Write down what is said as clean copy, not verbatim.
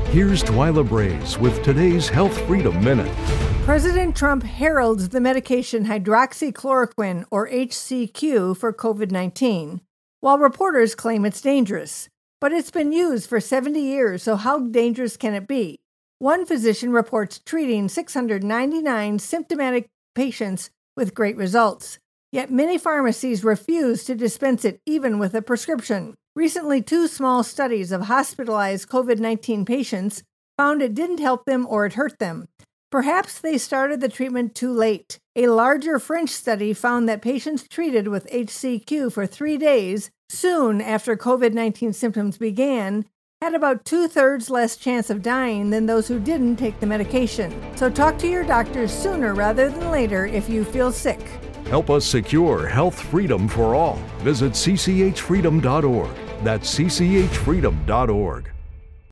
Here's Twyla Braze with today's Health Freedom Minute. President Trump heralds the medication hydroxychloroquine, or HCQ, for COVID-19, while reporters claim it's dangerous. But it's been used for 70 years, so how dangerous can it be? One physician reports treating 699 symptomatic patients with great results. Yet many pharmacies refuse to dispense it even with a prescription. Recently, 2 small studies of hospitalized COVID-19 patients found it didn't help them or it hurt them. Perhaps they started the treatment too late. A larger French study found that patients treated with HCQ for 3 days, soon after COVID-19 symptoms began, had about 2/3 less chance of dying than those who didn't take the medication. So talk to your doctor sooner rather than later if you feel sick. Help us secure health freedom for all. Visit cchfreedom.org. That's cchfreedom.org.